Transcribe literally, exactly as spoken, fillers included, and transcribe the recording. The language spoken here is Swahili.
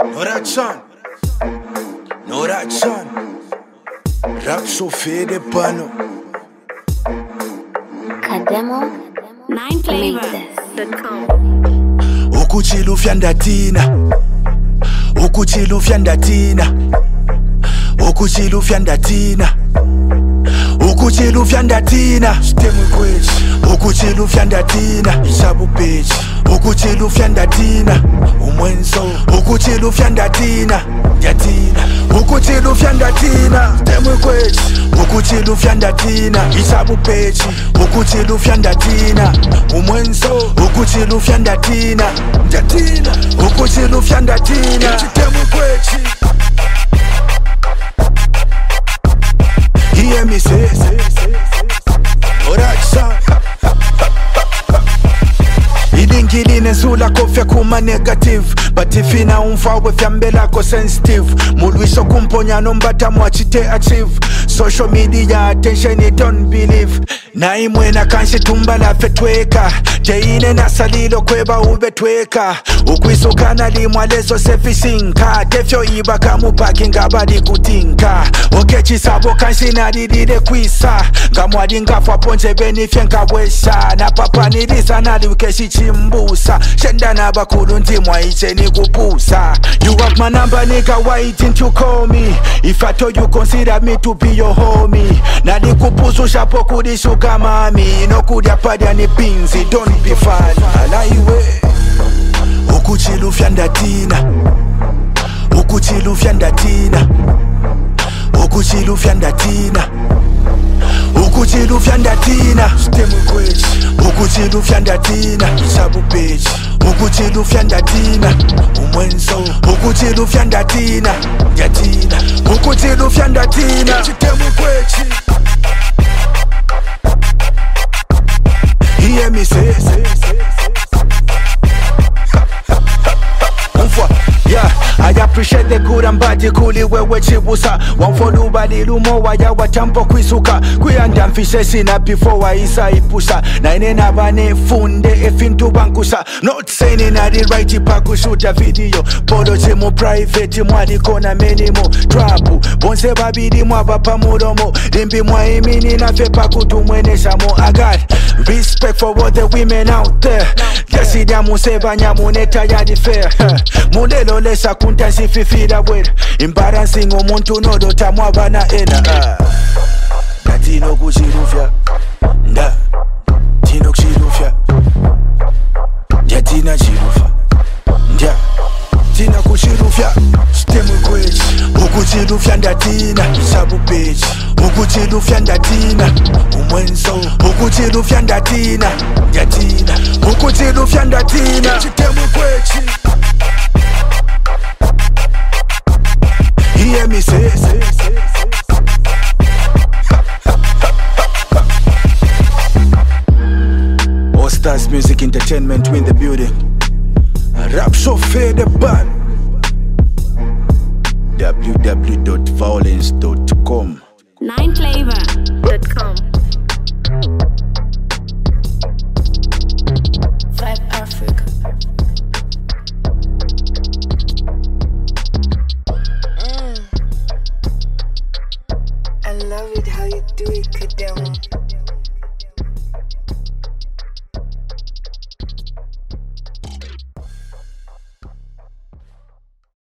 No that son, no that son. Rap chauffé de pano. Kademo nine flavor dot com. Ukuchila ufyandatina, ukuchila ufyandatina, ukuchila ufyandatina, ukuchila ufyandatina. Stemwe kwechi, ukuchila ufyandatina, isabu page. Ukuchila ufyandatina, umwenso. Ukuchila ufyandatina, yatina. Ukuchila ufyandatina, stemwe kwechi. Ukuchila ufyandatina, isabu page. Ukuchila ufyandatina, umwenso. Ukuchila ufyandatina, yatina. Ukuchila ufyandatina, stemwe kwechi. Hear me say, say, say, say. Oh that song. Idingili nenzula kofya kuma negative, but if ina umfawe fyambela ko sensitive. Mulwiso kumponya nombata mwachite achieve. Social media attention you don't believe. Na imwena kanshi tumbala fetweka. Jeine nasalilo kweba ubetweka. Ukwisukana limwalezo sefisinka. Defyo iba kamupaki ngabadi kutinka. Okechi sabo kanshi nadidide kwisa. Ngamwadi ngafwa ponje benifye nkabwesha. Na papa nilisa naliukeshi chimbusa. Shenda na bakulu ntimwa iche ni kupusa. You have my number nigga, why didn't you call me? If I told you consider me to be your homie. Nali kupusu shapo kudishuka mami. No kudia padia ni pinzi, don't be fan. Alaiwe ukuchila ufyandatina, ukuchila ufyandatina, ukuchila ufyandatina, ukuchila ufyandatina. Stemwe kwechi, ukuchila ufyandatina, isabu page. Ukuchila ufyandatina, umwenso. Ukuchila ufyandatina, yatina. Ukuchila ufyandatina, stemwe kwechi. Hear me say, say, say, say. Yeah, I appreciate the good and bad. Kuli wewe chibusa. Wamfolu bali lumo waya watampo kwisuka. Kuyanda mfishe sina before wa isa ipusa. Na inena bane funde efintu bankusa. Not saying in the right ipaku shoot a video. Polo chemo private mwadi kona menimo. Trapu, bonse babidi mwa bapa mudomo. Limbi mwa imini na fepa kutu mwene shamo. I got respect for all the women out there. Jesi damu seba nyamuneta yadi fair. Mudelo lesa kunta sififida bwera. Embarrassing omuntu nodo tamwa bana ena. Natino kuchirufya, nda tino kuchirufya, ndia tina chirufa, ndia tina kuchirufya. Stemwe kwechi, ukuchirufya ndatina, isabu page. Ukuchirufya ndatina, umwenso. Ukuchirufya ndatina, yatina. Ukuchirufya ndatina, stemwe kwechi. Hear me say, say, say, say. All Stars Music Entertainment win the